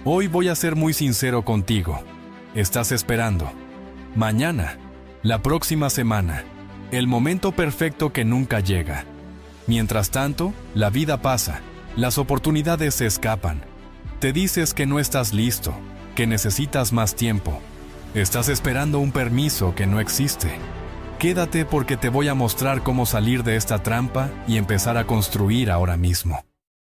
Hoy voy a ser muy sincero contigo. Estás esperando. Mañana, la próxima semana, el momento perfecto que nunca llega. Mientras tanto, la vida pasa, las oportunidades se escapan. Te dices que no estás listo, que necesitas más tiempo. Estás esperando un permiso que no existe. Quédate porque te voy a mostrar cómo salir de esta trampa y empezar a construir ahora mismo.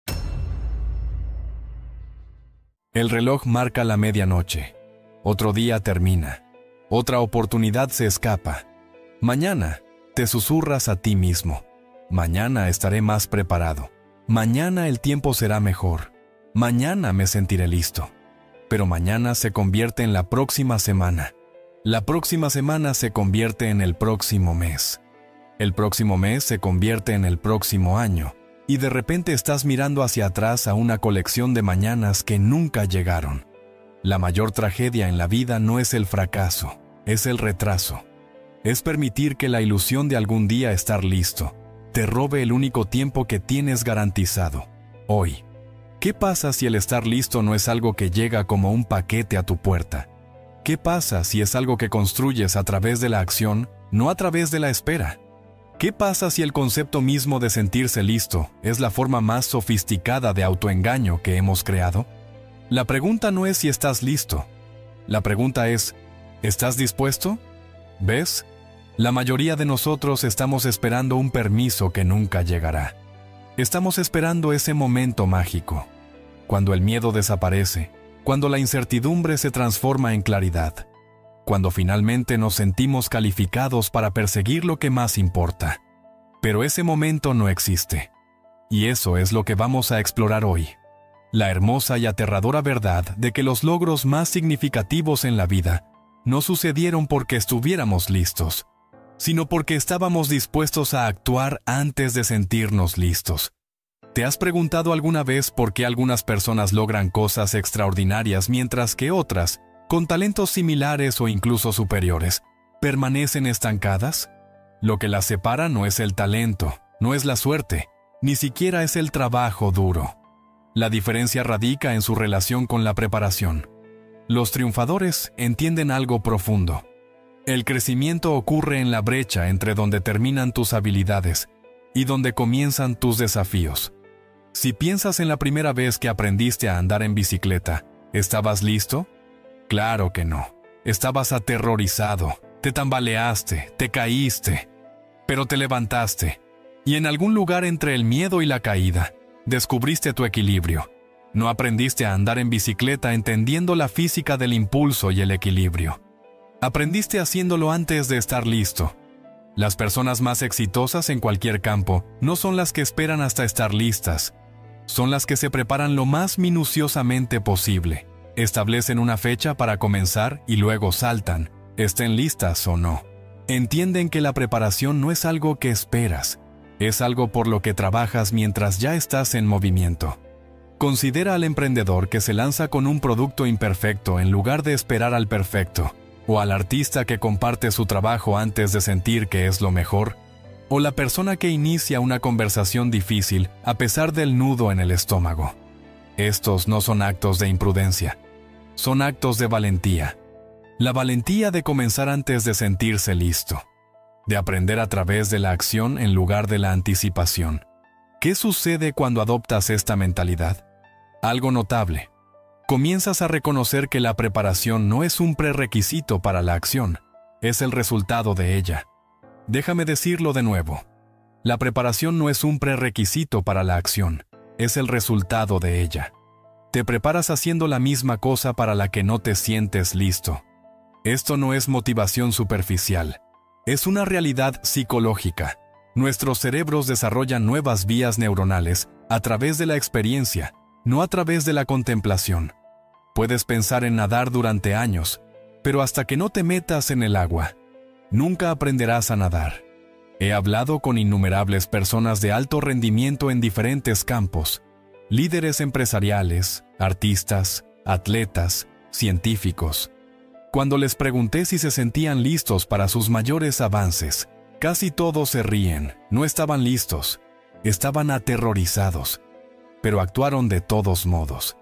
El reloj marca la medianoche. Otro día termina. Otra oportunidad se escapa. Mañana, te susurras a ti mismo. Mañana estaré más preparado. Mañana el tiempo será mejor. Mañana me sentiré listo. Pero mañana se convierte en la próxima semana. La próxima semana se convierte en el próximo mes. El próximo mes se convierte en el próximo año. Y de repente estás mirando hacia atrás a una colección de mañanas que nunca llegaron. La mayor tragedia en la vida no es el fracaso, es el retraso. Es permitir que la ilusión de algún día estar listo te robe el único tiempo que tienes garantizado, hoy. ¿Qué pasa si el estar listo no es algo que llega como un paquete a tu puerta? ¿Qué pasa si es algo que construyes a través de la acción, no a través de la espera? ¿Qué pasa si el concepto mismo de sentirse listo es la forma más sofisticada de autoengaño que hemos creado? La pregunta no es si estás listo. La pregunta es, ¿estás dispuesto? ¿Ves? La mayoría de nosotros estamos esperando un permiso que nunca llegará. Estamos esperando ese momento mágico, cuando el miedo desaparece, cuando la incertidumbre se transforma en claridad, cuando finalmente nos sentimos calificados para perseguir lo que más importa. Pero ese momento no existe. Y eso es lo que vamos a explorar hoy. La hermosa y aterradora verdad de que los logros más significativos en la vida no sucedieron porque estuviéramos listos, sino porque estábamos dispuestos a actuar antes de sentirnos listos. ¿Te has preguntado alguna vez por qué algunas personas logran cosas extraordinarias mientras que otras, con talentos similares o incluso superiores, permanecen estancadas? Lo que las separa no es el talento, no es la suerte, ni siquiera es el trabajo duro. La diferencia radica en su relación con la preparación. Los triunfadores entienden algo profundo. El crecimiento ocurre en la brecha entre donde terminan tus habilidades y donde comienzan tus desafíos. Si piensas en la primera vez que aprendiste a andar en bicicleta, ¿estabas listo? Claro que no. Estabas aterrorizado, te tambaleaste, te caíste, pero te levantaste. Y en algún lugar entre el miedo y la caída, descubriste tu equilibrio. No aprendiste a andar en bicicleta entendiendo la física del impulso y el equilibrio. Aprendiste haciéndolo antes de estar listo. Las personas más exitosas en cualquier campo no son las que esperan hasta estar listas. Son las que se preparan lo más minuciosamente posible. Establecen una fecha para comenzar y luego saltan, estén listas o no. Entienden que la preparación no es algo que esperas, es algo por lo que trabajas mientras ya estás en movimiento. Considera al emprendedor que se lanza con un producto imperfecto en lugar de esperar al perfecto, o al artista que comparte su trabajo antes de sentir que es lo mejor, o la persona que inicia una conversación difícil a pesar del nudo en el estómago. Estos no son actos de imprudencia, son actos de valentía. La valentía de comenzar antes de sentirse listo, de aprender a través de la acción en lugar de la anticipación. ¿Qué sucede cuando adoptas esta mentalidad? Algo notable. Comienzas a reconocer que la preparación no es un prerequisito para la acción, es el resultado de ella. Déjame decirlo de nuevo. La preparación no es un prerequisito para la acción, es el resultado de ella. Te preparas haciendo la misma cosa para la que no te sientes listo. Esto no es motivación superficial, es una realidad psicológica. Nuestros cerebros desarrollan nuevas vías neuronales a través de la experiencia, no a través de la contemplación. Puedes pensar en nadar durante años, pero hasta que no te metas en el agua, nunca aprenderás a nadar. He hablado con innumerables personas de alto rendimiento en diferentes campos, líderes empresariales, artistas, atletas, científicos. Cuando les pregunté si se sentían listos para sus mayores avances, casi todos se ríen, no estaban listos, estaban aterrorizados, pero actuaron de todos modos.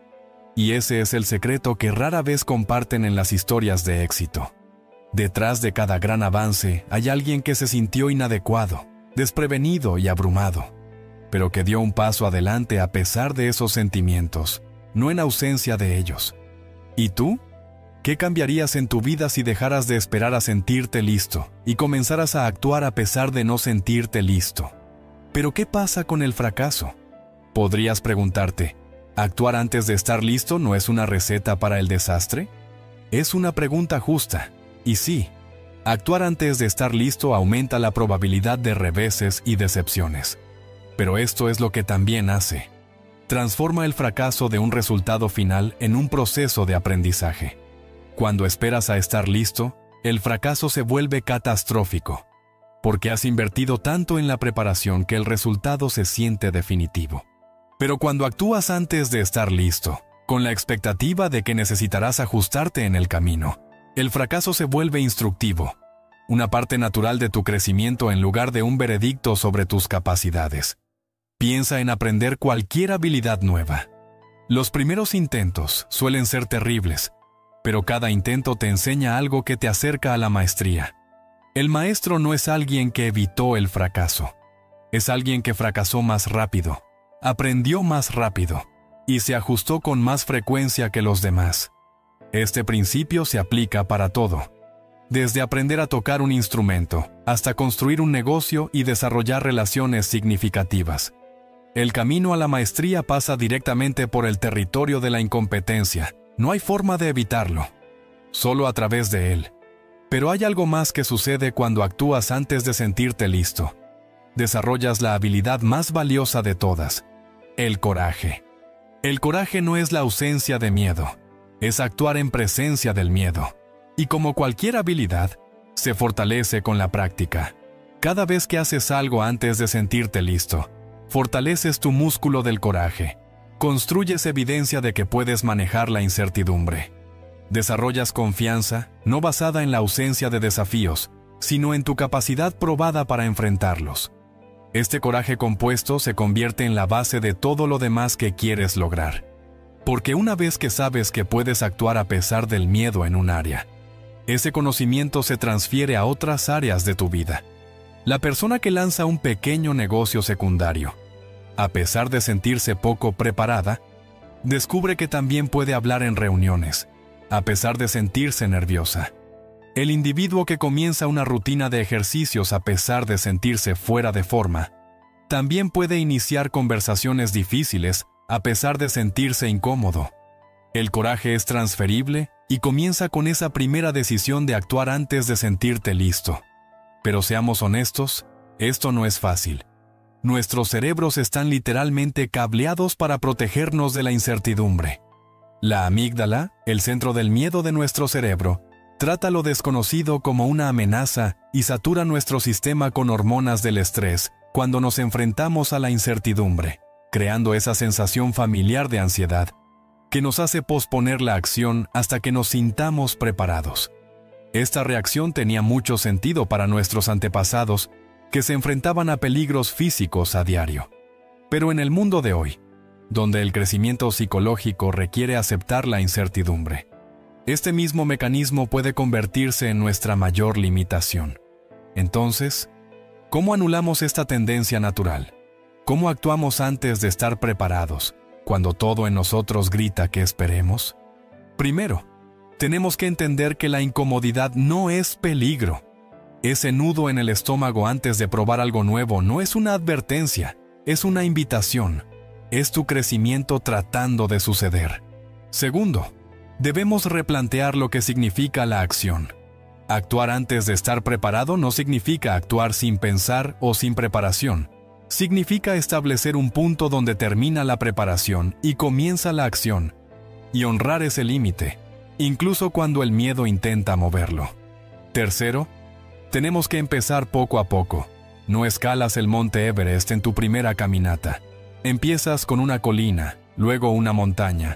Y ese es el secreto que rara vez comparten en las historias de éxito. Detrás de cada gran avance hay alguien que se sintió inadecuado, desprevenido y abrumado, pero que dio un paso adelante a pesar de esos sentimientos, no en ausencia de ellos. ¿Y tú? ¿Qué cambiarías en tu vida si dejaras de esperar a sentirte listo y comenzaras a actuar a pesar de no sentirte listo? ¿Pero qué pasa con el fracaso? Podrías preguntarte, ¿actuar antes de estar listo no es una receta para el desastre? Es una pregunta justa, y sí, actuar antes de estar listo aumenta la probabilidad de reveses y decepciones. Pero esto es lo que también hace. Transforma el fracaso de un resultado final en un proceso de aprendizaje. Cuando esperas a estar listo, el fracaso se vuelve catastrófico, porque has invertido tanto en la preparación que el resultado se siente definitivo. Pero cuando actúas antes de estar listo, con la expectativa de que necesitarás ajustarte en el camino, el fracaso se vuelve instructivo, una parte natural de tu crecimiento en lugar de un veredicto sobre tus capacidades. Piensa en aprender cualquier habilidad nueva. Los primeros intentos suelen ser terribles, pero cada intento te enseña algo que te acerca a la maestría. El maestro no es alguien que evitó el fracaso, es alguien que fracasó más rápido, aprendió más rápido y se ajustó con más frecuencia que los demás. Este principio se aplica para todo, desde aprender a tocar un instrumento hasta construir un negocio y desarrollar relaciones significativas. El camino a la maestría pasa directamente por el territorio de la incompetencia. No hay forma de evitarlo, solo a través de él. Pero hay algo más que sucede cuando actúas antes de sentirte listo. Desarrollas la habilidad más valiosa de todas, el coraje. El coraje no es la ausencia de miedo, es actuar en presencia del miedo. Y como cualquier habilidad, se fortalece con la práctica. Cada vez que haces algo antes de sentirte listo, fortaleces tu músculo del coraje. Construyes evidencia de que puedes manejar la incertidumbre. Desarrollas confianza, no basada en la ausencia de desafíos, sino en tu capacidad probada para enfrentarlos. Este coraje compuesto se convierte en la base de todo lo demás que quieres lograr. Porque una vez que sabes que puedes actuar a pesar del miedo en un área, ese conocimiento se transfiere a otras áreas de tu vida. La persona que lanza un pequeño negocio secundario, a pesar de sentirse poco preparada, descubre que también puede hablar en reuniones, a pesar de sentirse nerviosa. El individuo que comienza una rutina de ejercicios a pesar de sentirse fuera de forma, también puede iniciar conversaciones difíciles a pesar de sentirse incómodo. El coraje es transferible y comienza con esa primera decisión de actuar antes de sentirte listo. Pero seamos honestos, esto no es fácil. Nuestros cerebros están literalmente cableados para protegernos de la incertidumbre. La amígdala, el centro del miedo de nuestro cerebro, trata lo desconocido como una amenaza y satura nuestro sistema con hormonas del estrés cuando nos enfrentamos a la incertidumbre, creando esa sensación familiar de ansiedad que nos hace posponer la acción hasta que nos sintamos preparados. Esta reacción tenía mucho sentido para nuestros antepasados que se enfrentaban a peligros físicos a diario. Pero en el mundo de hoy, donde el crecimiento psicológico requiere aceptar la incertidumbre, este mismo mecanismo puede convertirse en nuestra mayor limitación. Entonces, ¿cómo anulamos esta tendencia natural? ¿Cómo actuamos antes de estar preparados, cuando todo en nosotros grita que esperemos? Primero, tenemos que entender que la incomodidad no es peligro. Ese nudo en el estómago antes de probar algo nuevo no es una advertencia, es una invitación. Es tu crecimiento tratando de suceder. Segundo, debemos replantear lo que significa la acción. Actuar antes de estar preparado no significa actuar sin pensar o sin preparación. Significa establecer un punto donde termina la preparación y comienza la acción, y honrar ese límite, incluso cuando el miedo intenta moverlo. Tercero, tenemos que empezar poco a poco. No escalas el monte Everest en tu primera caminata. Empiezas con una colina, luego una montaña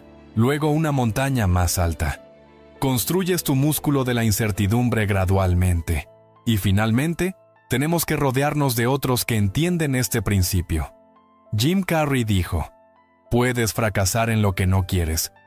más alta. Construyes tu músculo de la incertidumbre gradualmente. Y finalmente, tenemos que rodearnos de otros que entienden este principio. Jim Carrey dijo, «Puedes fracasar en lo que no quieres,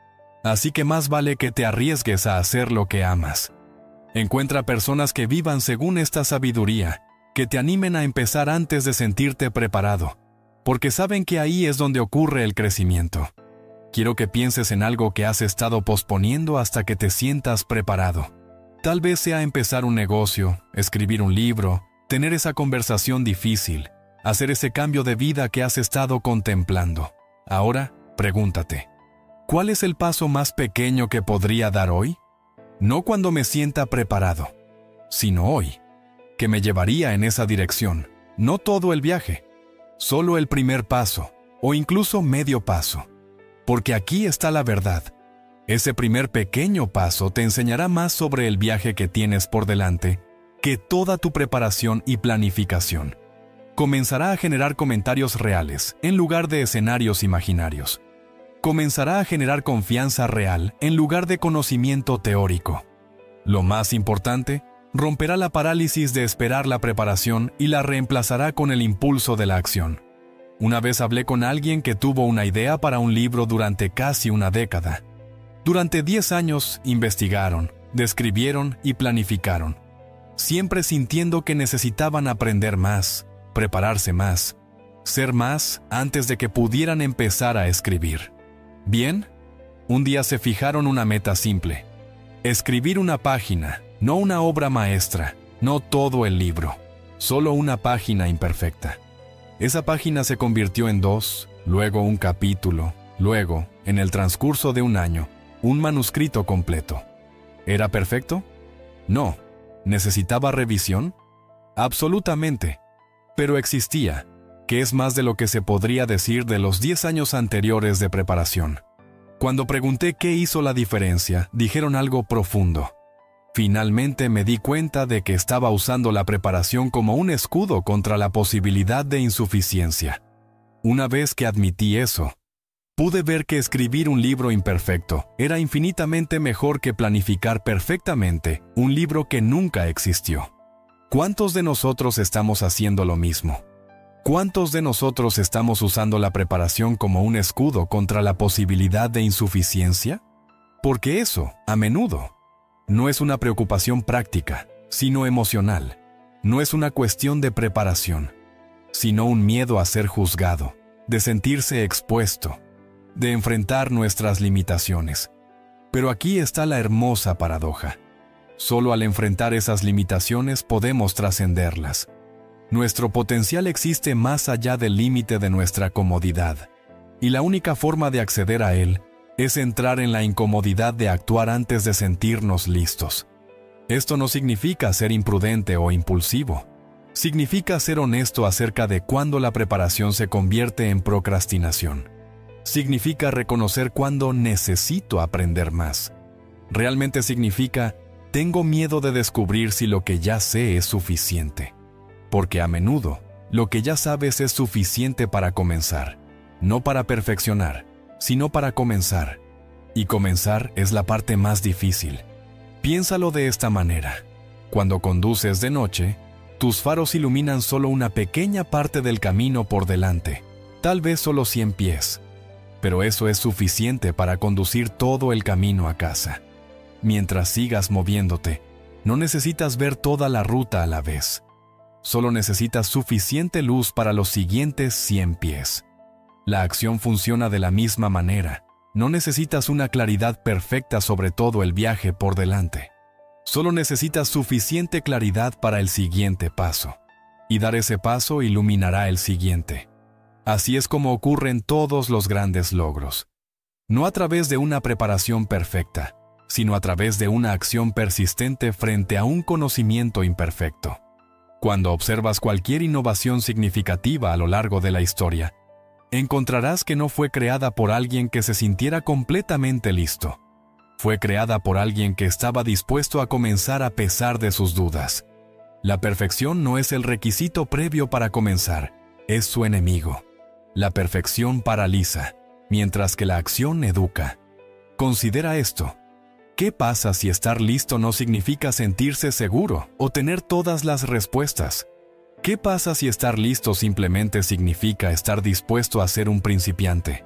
Así que más vale que te arriesgues a hacer lo que amas. Encuentra personas que vivan según esta sabiduría, que te animen a empezar antes de sentirte preparado, porque saben que ahí es donde ocurre el crecimiento. Quiero que pienses en algo que has estado posponiendo hasta que te sientas preparado. Tal vez sea empezar un negocio, escribir un libro, tener esa conversación difícil, hacer ese cambio de vida que has estado contemplando. Ahora, pregúntate, ¿cuál es el paso más pequeño que podría dar hoy? No cuando me sienta preparado, sino hoy, que me llevaría en esa dirección. No todo el viaje, solo el primer paso, o incluso medio paso. Porque aquí está la verdad. Ese primer pequeño paso te enseñará más sobre el viaje que tienes por delante que toda tu preparación y planificación. Comenzará a generar comentarios reales en lugar de escenarios imaginarios. Comenzará a generar confianza real en lugar de conocimiento teórico. Lo más importante, romperá la parálisis de esperar la preparación y la reemplazará con el impulso de la acción. Una vez hablé con alguien que tuvo una idea para un libro durante casi una década. Durante 10 años investigaron, describieron y planificaron, siempre sintiendo que necesitaban aprender más, prepararse más, ser más antes de que pudieran empezar a escribir. Bien, un día se fijaron una meta simple: escribir una página, no una obra maestra, no todo el libro, solo una página imperfecta. Esa página se convirtió en 2, luego un capítulo, luego, en el transcurso de un año, un manuscrito completo. ¿Era perfecto? No. ¿Necesitaba revisión? Absolutamente. Pero existía, que es más de lo que se podría decir de los 10 años anteriores de preparación. Cuando pregunté qué hizo la diferencia, dijeron algo profundo. Finalmente me di cuenta de que estaba usando la preparación como un escudo contra la posibilidad de insuficiencia. Una vez que admití eso, pude ver que escribir un libro imperfecto era infinitamente mejor que planificar perfectamente un libro que nunca existió. ¿Cuántos de nosotros estamos haciendo lo mismo? ¿Cuántos de nosotros estamos usando la preparación como un escudo contra la posibilidad de insuficiencia? Porque eso, a menudo, no es una preocupación práctica, sino emocional. No es una cuestión de preparación, sino un miedo a ser juzgado, de sentirse expuesto, de enfrentar nuestras limitaciones. Pero aquí está la hermosa paradoja. Solo al enfrentar esas limitaciones podemos trascenderlas. Nuestro potencial existe más allá del límite de nuestra comodidad, y la única forma de acceder a él es entrar en la incomodidad de actuar antes de sentirnos listos. Esto no significa ser imprudente o impulsivo. Significa ser honesto acerca de cuándo la preparación se convierte en procrastinación. Significa reconocer cuándo necesito aprender más. Realmente significa, tengo miedo de descubrir si lo que ya sé es suficiente. Porque a menudo, lo que ya sabes es suficiente para comenzar, no para perfeccionar, sino para comenzar. Y comenzar es la parte más difícil. Piénsalo de esta manera. Cuando conduces de noche, tus faros iluminan solo una pequeña parte del camino por delante, tal vez solo 100 pies. Pero eso es suficiente para conducir todo el camino a casa. Mientras sigas moviéndote, no necesitas ver toda la ruta a la vez. Solo necesitas suficiente luz para los siguientes 100 pies. La acción funciona de la misma manera. No necesitas una claridad perfecta sobre todo el viaje por delante. Solo necesitas suficiente claridad para el siguiente paso. Y dar ese paso iluminará el siguiente. Así es como ocurren todos los grandes logros. No a través de una preparación perfecta, sino a través de una acción persistente frente a un conocimiento imperfecto. Cuando observas cualquier innovación significativa a lo largo de la historia, encontrarás que no fue creada por alguien que se sintiera completamente listo. Fue creada por alguien que estaba dispuesto a comenzar a pesar de sus dudas. La perfección no es el requisito previo para comenzar, es su enemigo. La perfección paraliza, mientras que la acción educa. Considera esto. ¿Qué pasa si estar listo no significa sentirse seguro o tener todas las respuestas? ¿Qué pasa si estar listo simplemente significa estar dispuesto a ser un principiante?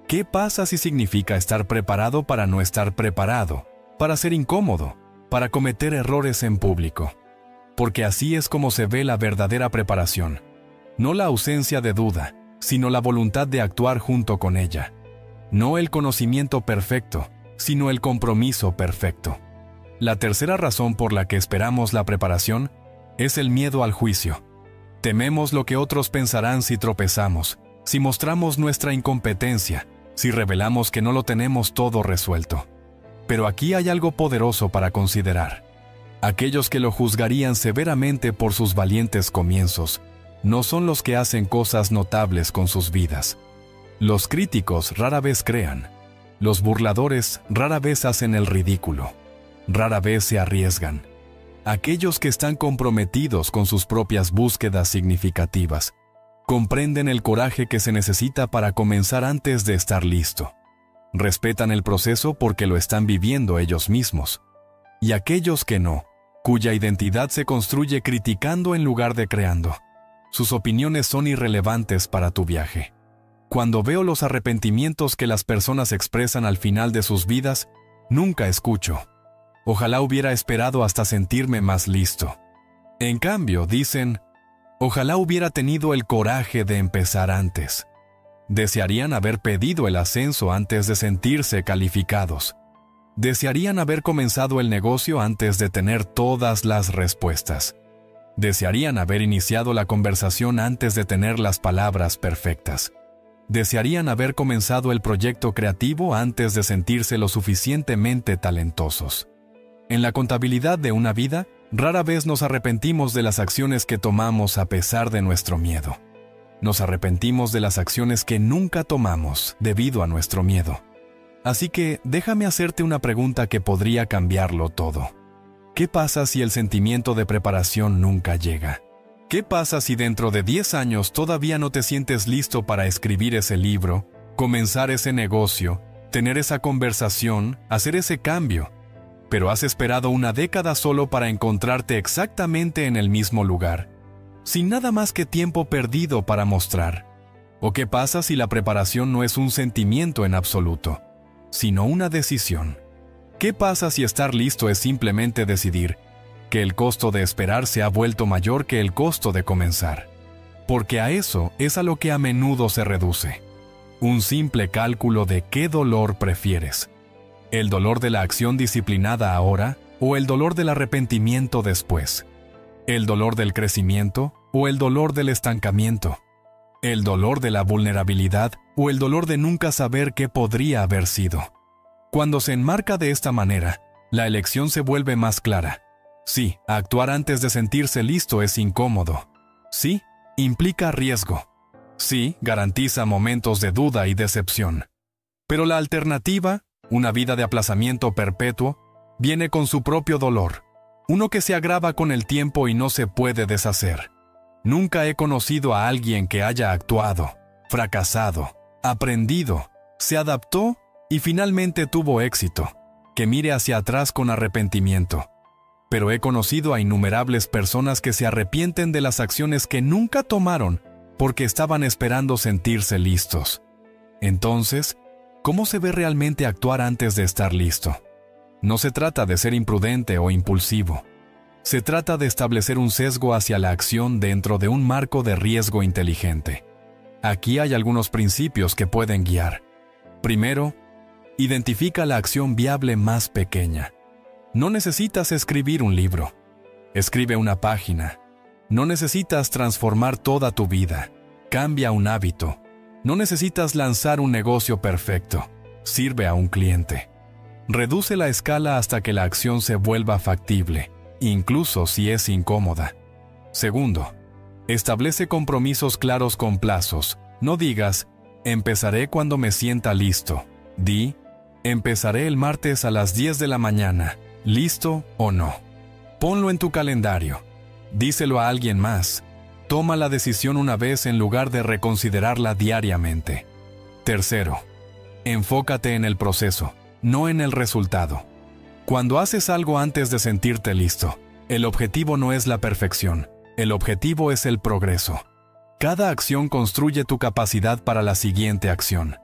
¿Qué pasa si significa estar preparado para no estar preparado, para ser incómodo, para cometer errores en público? Porque así es como se ve la verdadera preparación. No la ausencia de duda, sino la voluntad de actuar junto con ella. No el conocimiento perfecto, sino el compromiso perfecto. La tercera razón por la que esperamos la preparación es el miedo al juicio. Tememos lo que otros pensarán si tropezamos, si mostramos nuestra incompetencia, si revelamos que no lo tenemos todo resuelto. Pero aquí hay algo poderoso para considerar. Aquellos que lo juzgarían severamente por sus valientes comienzos no son los que hacen cosas notables con sus vidas. Los críticos rara vez crean. Los burladores rara vez hacen el ridículo. Rara vez se arriesgan. Aquellos que están comprometidos con sus propias búsquedas significativas comprenden el coraje que se necesita para comenzar antes de estar listo. Respetan el proceso porque lo están viviendo ellos mismos. Y aquellos que no, cuya identidad se construye criticando en lugar de creando. Sus opiniones son irrelevantes para tu viaje. Cuando veo los arrepentimientos que las personas expresan al final de sus vidas, nunca escucho. Ojalá hubiera esperado hasta sentirme más listo. En cambio, dicen, ojalá hubiera tenido el coraje de empezar antes. Desearían haber pedido el ascenso antes de sentirse calificados. Desearían haber comenzado el negocio antes de tener todas las respuestas. Desearían haber iniciado la conversación antes de tener las palabras perfectas. Desearían haber comenzado el proyecto creativo antes de sentirse lo suficientemente talentosos. En la contabilidad de una vida, rara vez nos arrepentimos de las acciones que tomamos a pesar de nuestro miedo. Nos arrepentimos de las acciones que nunca tomamos debido a nuestro miedo. Así que déjame hacerte una pregunta que podría cambiarlo todo. ¿Qué pasa si el sentimiento de preparación nunca llega? ¿Qué pasa si dentro de 10 años todavía no te sientes listo para escribir ese libro, comenzar ese negocio, tener esa conversación, hacer ese cambio, pero has esperado una década solo para encontrarte exactamente en el mismo lugar, sin nada más que tiempo perdido para mostrar? ¿O qué pasa si la preparación no es un sentimiento en absoluto, sino una decisión? ¿Qué pasa si estar listo es simplemente decidir que el costo de esperar se ha vuelto mayor que el costo de comenzar? Porque a eso es a lo que a menudo se reduce. Un simple cálculo de qué dolor prefieres. ¿El dolor de la acción disciplinada ahora o el dolor del arrepentimiento después? ¿El dolor del crecimiento o el dolor del estancamiento? ¿El dolor de la vulnerabilidad o el dolor de nunca saber qué podría haber sido? Cuando se enmarca de esta manera, la elección se vuelve más clara. Sí, actuar antes de sentirse listo es incómodo. Sí, implica riesgo. Sí, garantiza momentos de duda y decepción. Pero la alternativa, una vida de aplazamiento perpetuo, viene con su propio dolor. Uno que se agrava con el tiempo y no se puede deshacer. Nunca he conocido a alguien que haya actuado, fracasado, aprendido, se adaptó y finalmente tuvo éxito, que mire hacia atrás con arrepentimiento. Pero he conocido a innumerables personas que se arrepienten de las acciones que nunca tomaron porque estaban esperando sentirse listos. Entonces, ¿cómo se ve realmente actuar antes de estar listo? No se trata de ser imprudente o impulsivo. Se trata de establecer un sesgo hacia la acción dentro de un marco de riesgo inteligente. Aquí hay algunos principios que pueden guiar. Primero, identifica la acción viable más pequeña. No necesitas escribir un libro. Escribe una página. No necesitas transformar toda tu vida. Cambia un hábito. No necesitas lanzar un negocio perfecto. Sirve a un cliente. Reduce la escala hasta que la acción se vuelva factible, incluso si es incómoda. Segundo, establece compromisos claros con plazos. No digas, empezaré cuando me sienta listo. Di, empezaré el martes a las 10 de la mañana. ¿Listo o no? Ponlo en tu calendario. Díselo a alguien más. Toma la decisión una vez en lugar de reconsiderarla diariamente. Tercero, enfócate en el proceso, no en el resultado. Cuando haces algo antes de sentirte listo, el objetivo no es la perfección, el objetivo es el progreso. Cada acción construye tu capacidad para la siguiente acción.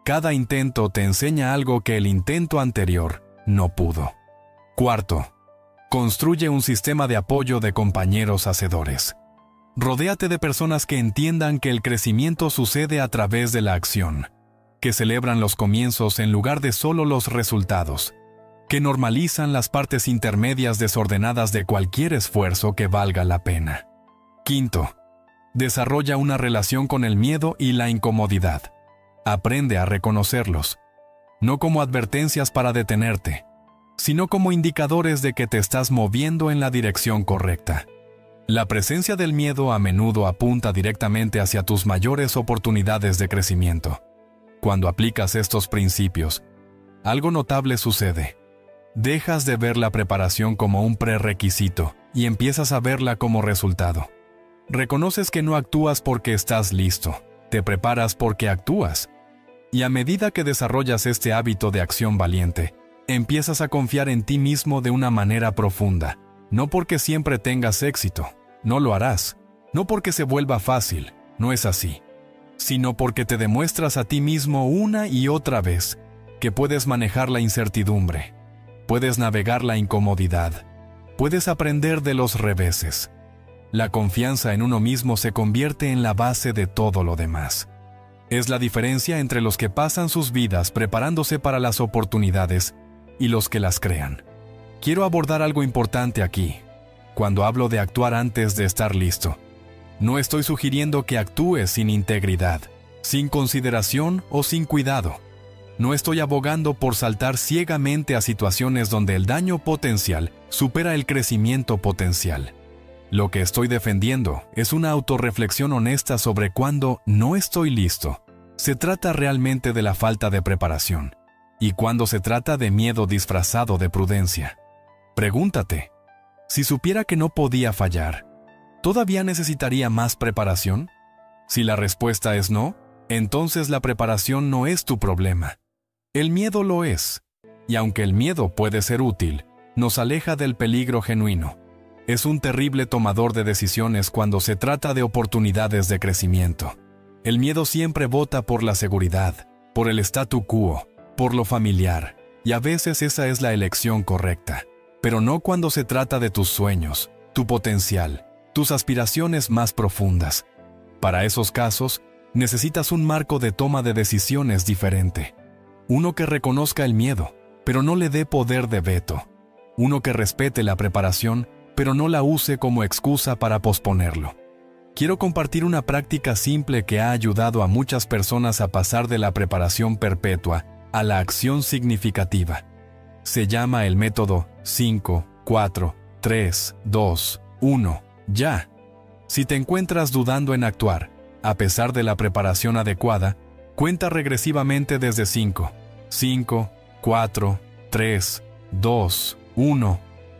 Cada intento te enseña algo que el intento anterior no pudo. Cuarto, construye un sistema de apoyo de compañeros hacedores. Rodéate de personas que entiendan que el crecimiento sucede a través de la acción, que celebran los comienzos en lugar de solo los resultados, que normalizan las partes intermedias desordenadas de cualquier esfuerzo que valga la pena. Quinto, desarrolla una relación con el miedo y la incomodidad. Aprende a reconocerlos, no como advertencias para detenerte, sino como indicadores de que te estás moviendo en la dirección correcta. La presencia del miedo a menudo apunta directamente hacia tus mayores oportunidades de crecimiento. Cuando aplicas estos principios, algo notable sucede. Dejas de ver la preparación como un prerequisito y empiezas a verla como resultado. Reconoces que no actúas porque estás listo, te preparas porque actúas. Y a medida que desarrollas este hábito de acción valiente, empiezas a confiar en ti mismo de una manera profunda. No porque siempre tengas éxito, no lo harás. No porque se vuelva fácil, no es así. Sino porque te demuestras a ti mismo una y otra vez que puedes manejar la incertidumbre, puedes navegar la incomodidad, puedes aprender de los reveses. La confianza en uno mismo se convierte en la base de todo lo demás. Es la diferencia entre los que pasan sus vidas preparándose para las oportunidades y los que las crean. Quiero abordar algo importante aquí. Cuando hablo de actuar antes de estar listo, no estoy sugiriendo que actúes sin integridad, sin consideración o sin cuidado. No estoy abogando por saltar ciegamente a situaciones donde el daño potencial supera el crecimiento potencial. Lo que estoy defendiendo es una autorreflexión honesta sobre cuándo no estoy listo. Se trata realmente de la falta de preparación, y cuando se trata de miedo disfrazado de prudencia. Pregúntate, si supiera que no podía fallar, ¿todavía necesitaría más preparación? Si la respuesta es no, entonces la preparación no es tu problema. El miedo lo es, y aunque el miedo puede ser útil, nos aleja del peligro genuino. Es un terrible tomador de decisiones cuando se trata de oportunidades de crecimiento. El miedo siempre vota por la seguridad, por el statu quo, por lo familiar, y a veces esa es la elección correcta. Pero no cuando se trata de tus sueños, tu potencial, tus aspiraciones más profundas. Para esos casos, necesitas un marco de toma de decisiones diferente. Uno que reconozca el miedo, pero no le dé poder de veto. Uno que respete la preparación, pero no la use como excusa para posponerlo. Quiero compartir una práctica simple que ha ayudado a muchas personas a pasar de la preparación perpetua a la acción significativa. Se llama el método 5, 4, 3, 2, 1, ya. Si te encuentras dudando en actuar, a pesar de la preparación adecuada, cuenta regresivamente desde 5, 5, 4, 3, 2, 1,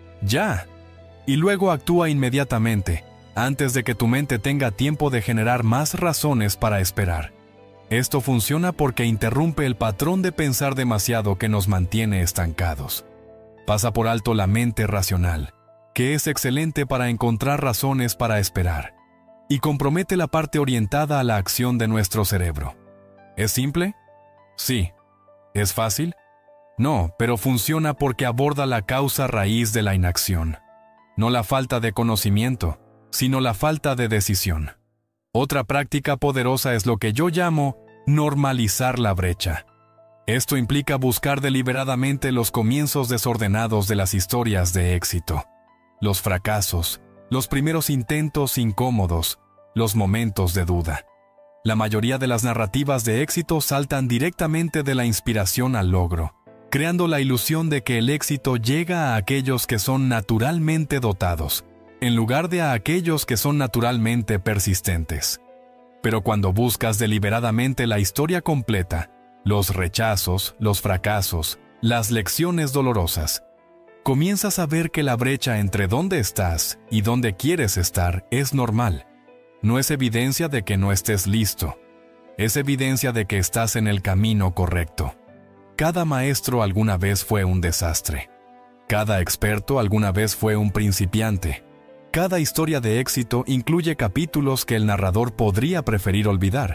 ya. Y luego actúa inmediatamente, antes de que tu mente tenga tiempo de generar más razones para esperar. Esto funciona porque interrumpe el patrón de pensar demasiado que nos mantiene estancados. Pasa por alto la mente racional, que es excelente para encontrar razones para esperar, y compromete la parte orientada a la acción de nuestro cerebro. ¿Es simple? Sí. ¿Es fácil? No, pero funciona porque aborda la causa raíz de la inacción. No la falta de conocimiento, sino la falta de decisión. Otra práctica poderosa es lo que yo llamo normalizar la brecha. Esto implica buscar deliberadamente los comienzos desordenados de las historias de éxito, los fracasos, los primeros intentos incómodos, los momentos de duda. La mayoría de las narrativas de éxito saltan directamente de la inspiración al logro, creando la ilusión de que el éxito llega a aquellos que son naturalmente dotados, en lugar de a aquellos que son naturalmente persistentes. Pero cuando buscas deliberadamente la historia completa, los rechazos, los fracasos, las lecciones dolorosas, comienzas a ver que la brecha entre dónde estás y dónde quieres estar es normal. No es evidencia de que no estés listo, es evidencia de que estás en el camino correcto. Cada maestro alguna vez fue un desastre. Cada experto alguna vez fue un principiante. Cada historia de éxito incluye capítulos que el narrador podría preferir olvidar.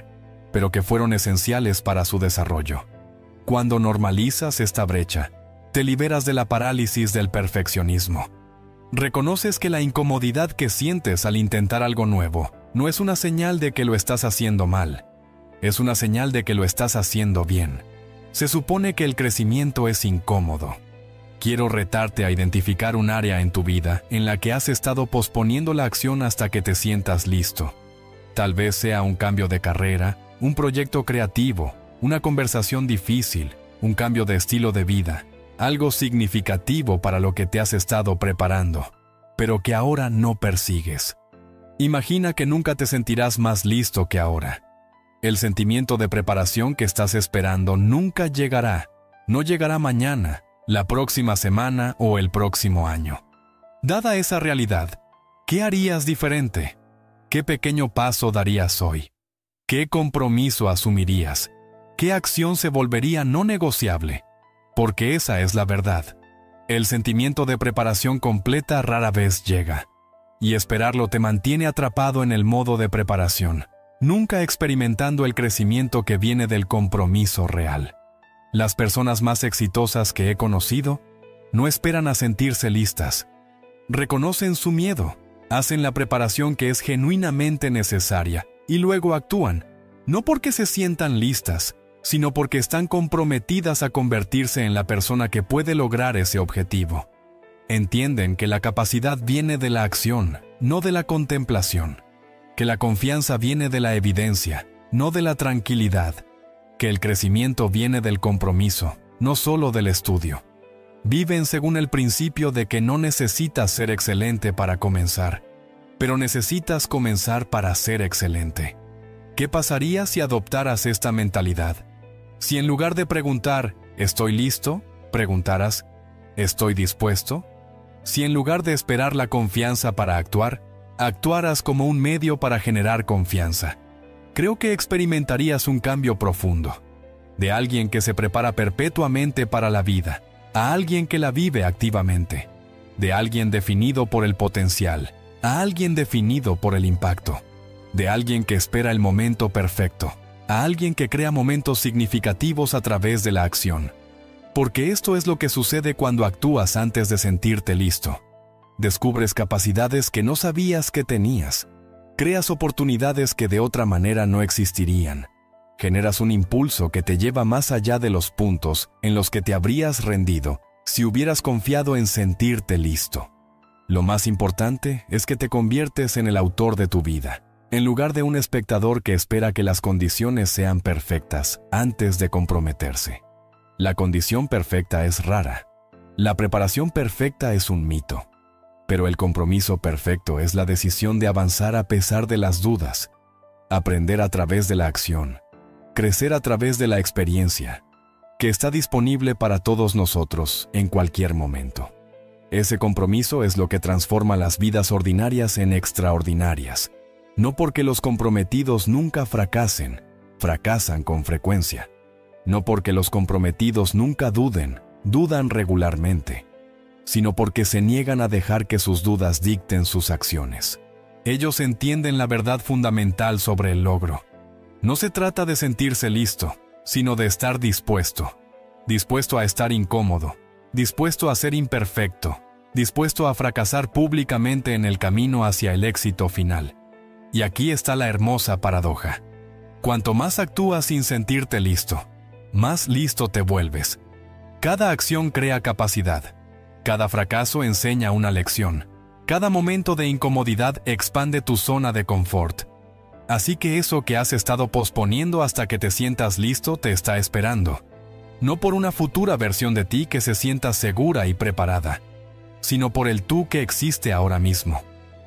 pero que fueron esenciales para su desarrollo. Cuando normalizas esta brecha, te liberas de la parálisis del perfeccionismo. Reconoces que la incomodidad que sientes al intentar algo nuevo no es una señal de que lo estás haciendo mal, es una señal de que lo estás haciendo bien. Se supone que el crecimiento es incómodo. Quiero retarte a identificar un área en tu vida en la que has estado posponiendo la acción hasta que te sientas listo. Tal vez sea un cambio de carrera, un proyecto creativo, una conversación difícil, un cambio de estilo de vida, algo significativo para lo que te has estado preparando, pero que ahora no persigues. Imagina que nunca te sentirás más listo que ahora. El sentimiento de preparación que estás esperando nunca llegará. No llegará mañana, la próxima semana o el próximo año. Dada esa realidad, ¿qué harías diferente? ¿Qué pequeño paso darías hoy? ¿Qué compromiso asumirías? ¿Qué acción se volvería no negociable? Porque esa es la verdad. El sentimiento de preparación completa rara vez llega. Y esperarlo te mantiene atrapado en el modo de preparación, nunca experimentando el crecimiento que viene del compromiso real. Las personas más exitosas que he conocido no esperan a sentirse listas. Reconocen su miedo, hacen la preparación que es genuinamente necesaria y luego actúan, no porque se sientan listas, sino porque están comprometidas a convertirse en la persona que puede lograr ese objetivo. Entienden que la capacidad viene de la acción, no de la contemplación. Que la confianza viene de la evidencia, no de la tranquilidad. Que el crecimiento viene del compromiso, no solo del estudio. Viven según el principio de que no necesitas ser excelente para comenzar, pero necesitas comenzar para ser excelente. ¿Qué pasaría si adoptaras esta mentalidad? Si en lugar de preguntar, ¿estoy listo?, preguntaras, ¿estoy dispuesto? Si en lugar de esperar la confianza para actuar, actuaras como un medio para generar confianza, creo que experimentarías un cambio profundo. De alguien que se prepara perpetuamente para la vida, a alguien que la vive activamente. De alguien definido por el potencial, a alguien definido por el impacto. De alguien que espera el momento perfecto, a alguien que crea momentos significativos a través de la acción. Porque esto es lo que sucede cuando actúas antes de sentirte listo. Descubres capacidades que no sabías que tenías. Creas oportunidades que de otra manera no existirían. Generas un impulso que te lleva más allá de los puntos en los que te habrías rendido si hubieras confiado en sentirte listo. Lo más importante es que te conviertes en el autor de tu vida, en lugar de un espectador que espera que las condiciones sean perfectas antes de comprometerse. La condición perfecta es rara. La preparación perfecta es un mito. Pero el compromiso perfecto es la decisión de avanzar a pesar de las dudas, aprender a través de la acción, crecer a través de la experiencia, que está disponible para todos nosotros en cualquier momento. Ese compromiso es lo que transforma las vidas ordinarias en extraordinarias. No porque los comprometidos nunca fracasen, fracasan con frecuencia. No porque los comprometidos nunca duden, dudan regularmente, sino porque se niegan a dejar que sus dudas dicten sus acciones. Ellos entienden la verdad fundamental sobre el logro. No se trata de sentirse listo, sino de estar dispuesto. Dispuesto a estar incómodo, dispuesto a ser imperfecto, dispuesto a fracasar públicamente en el camino hacia el éxito final. Y aquí está la hermosa paradoja. Cuanto más actúas sin sentirte listo, más listo te vuelves. Cada acción crea capacidad. Cada fracaso enseña una lección. Cada momento de incomodidad expande tu zona de confort. Así que eso que has estado posponiendo hasta que te sientas listo te está esperando. No por una futura versión de ti que se sienta segura y preparada, sino por el tú que existe ahora mismo.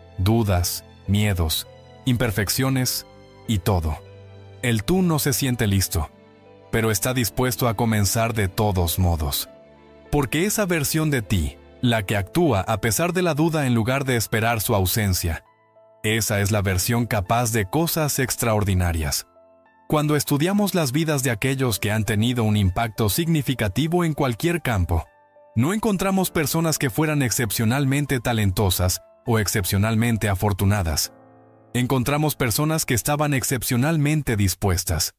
Dudas, miedos, imperfecciones y todo. El tú no se siente listo, pero está dispuesto a comenzar de todos modos. Porque esa versión de ti, la que actúa a pesar de la duda en lugar de esperar su ausencia, esa es la versión capaz de cosas extraordinarias. Cuando estudiamos las vidas de aquellos que han tenido un impacto significativo en cualquier campo, no encontramos personas que fueran excepcionalmente talentosas o excepcionalmente afortunadas. Encontramos personas que estaban excepcionalmente dispuestas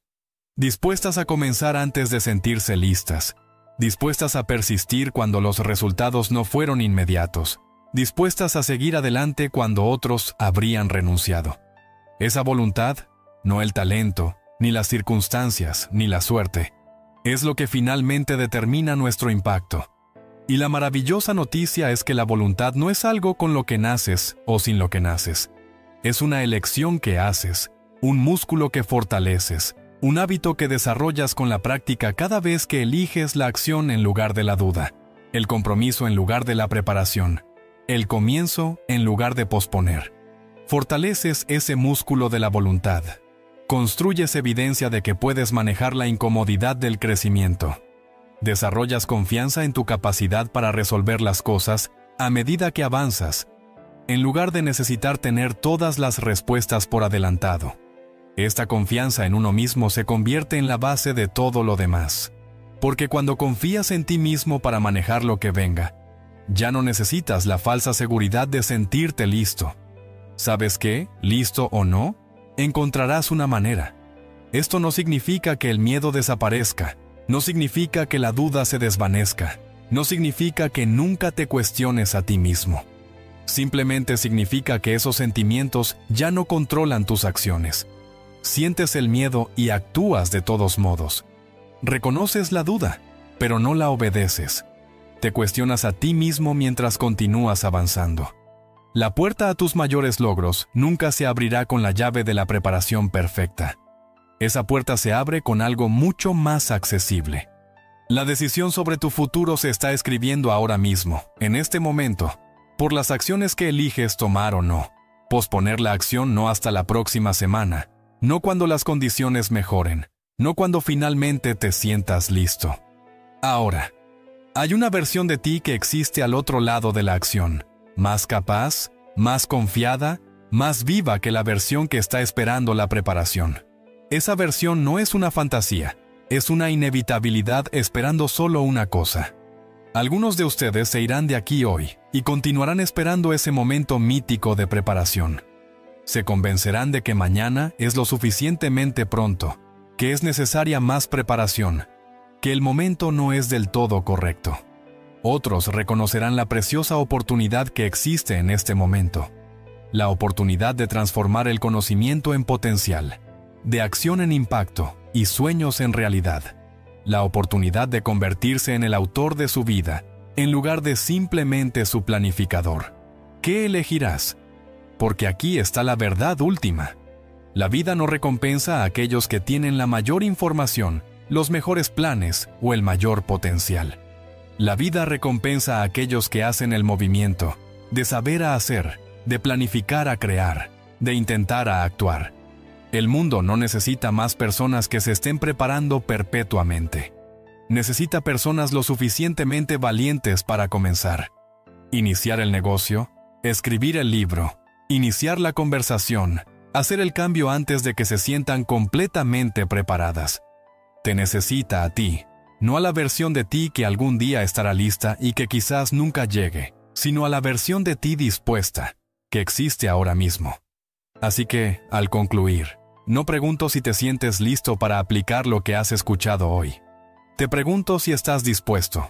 a comenzar antes de sentirse listas, dispuestas a persistir cuando los resultados no fueron inmediatos, dispuestas a seguir adelante cuando otros habrían renunciado. Esa voluntad, no el talento, ni las circunstancias, ni la suerte, es lo que finalmente determina nuestro impacto. Y la maravillosa noticia es que la voluntad no es algo con lo que naces o sin lo que naces. Es una elección que haces, un músculo que fortaleces, un hábito que desarrollas con la práctica cada vez que eliges la acción en lugar de la duda, el compromiso en lugar de la preparación, el comienzo en lugar de posponer. Fortaleces ese músculo de la voluntad. Construyes evidencia de que puedes manejar la incomodidad del crecimiento. Desarrollas confianza en tu capacidad para resolver las cosas a medida que avanzas, en lugar de necesitar tener todas las respuestas por adelantado. Esta confianza en uno mismo se convierte en la base de todo lo demás. Porque cuando confías en ti mismo para manejar lo que venga, ya no necesitas la falsa seguridad de sentirte listo. ¿Sabes qué? Listo o no, encontrarás una manera. Esto no significa que el miedo desaparezca, no significa que la duda se desvanezca, no significa que nunca te cuestiones a ti mismo. Simplemente significa que esos sentimientos ya no controlan tus acciones. Sientes el miedo y actúas de todos modos. Reconoces la duda, pero no la obedeces. Te cuestionas a ti mismo mientras continúas avanzando. La puerta a tus mayores logros nunca se abrirá con la llave de la preparación perfecta. Esa puerta se abre con algo mucho más accesible. La decisión sobre tu futuro se está escribiendo ahora mismo, en este momento, por las acciones que eliges tomar o no. Posponer la acción no hasta la próxima semana, no cuando las condiciones mejoren, no cuando finalmente te sientas listo. Ahora, hay una versión de ti que existe al otro lado de la acción, más capaz, más confiada, más viva que la versión que está esperando la preparación. Esa versión no es una fantasía, es una inevitabilidad esperando solo una cosa. Algunos de ustedes se irán de aquí hoy y continuarán esperando ese momento mítico de preparación. Se convencerán de que mañana es lo suficientemente pronto, que es necesaria más preparación, que el momento no es del todo correcto. Otros reconocerán la preciosa oportunidad que existe en este momento, la oportunidad de transformar el conocimiento en potencial, de acción en impacto y sueños en realidad, la oportunidad de convertirse en el autor de su vida, en lugar de simplemente su planificador. ¿Qué elegirás? Porque aquí está la verdad última. La vida no recompensa a aquellos que tienen la mayor información, los mejores planes o el mayor potencial. La vida recompensa a aquellos que hacen el movimiento, de saber a hacer, de planificar a crear, de intentar a actuar. El mundo no necesita más personas que se estén preparando perpetuamente. Necesita personas lo suficientemente valientes para comenzar. Iniciar el negocio, escribir el libro, iniciar la conversación, hacer el cambio antes de que se sientan completamente preparadas. Te necesita a ti. No a la versión de ti que algún día estará lista y que quizás nunca llegue, sino a la versión de ti dispuesta, que existe ahora mismo. Así que, al concluir, no pregunto si te sientes listo para aplicar lo que has escuchado hoy. Te pregunto si estás dispuesto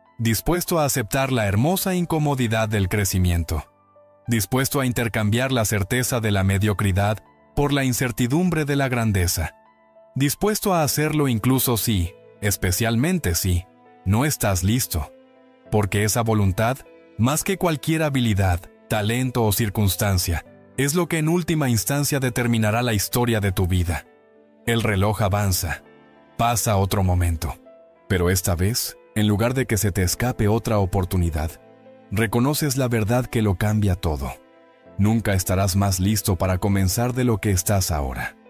a aceptar la hermosa incomodidad del crecimiento, dispuesto a intercambiar la certeza de la mediocridad por la incertidumbre de la grandeza, dispuesto a hacerlo incluso si, especialmente si, no estás listo, porque esa voluntad, más que cualquier habilidad, talento o circunstancia, es lo que en última instancia determinará la historia de tu vida. El reloj avanza, pasa otro momento, pero esta vez, en lugar de que se te escape otra oportunidad, reconoces la verdad que lo cambia todo. Nunca estarás más listo para comenzar de lo que estás ahora.